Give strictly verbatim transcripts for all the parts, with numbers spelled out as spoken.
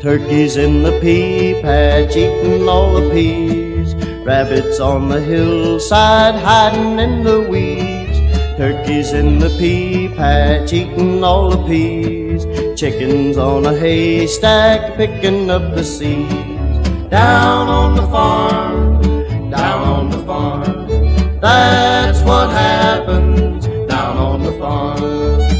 Turkeys in the pea patch eating all the peas. Rabbits on the hillside hiding in the weeds. Turkeys in the pea patch eating all the peas. Chickens on a haystack picking up the seeds. Down on the farm, down on the farm, that's what happens down on the farm.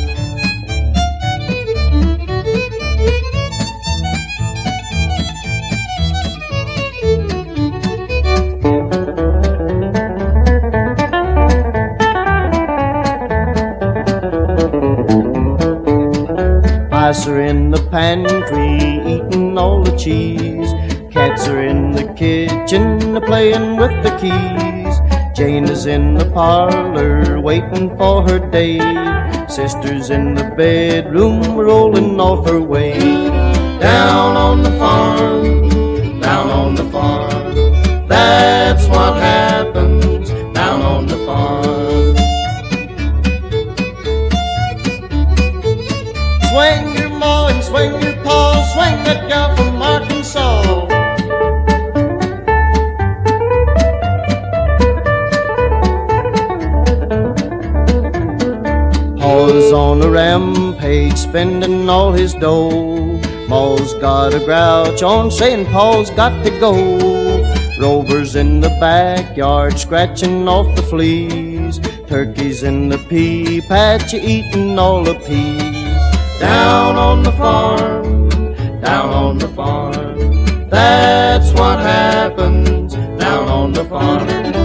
Mice are in the pantry eating all the cheese. Cats are in the kitchen playing with the keys. Jane is in the parlor waiting for her day. Sister's in the bedroom rolling off her way. Down on the farm, down on the farm, that's what happens down on the farm. Swing your maw and swing your paw, swing that gal from Arkansas. Pa's on a rampage spending all his dough. Ma's got a grouch on saying Pa's got to go. Rover's in the backyard scratching off the fleas. Turkey's in the pea patch eating all the peas. Down on the farm, down on the farm, that's what happens down on the farm.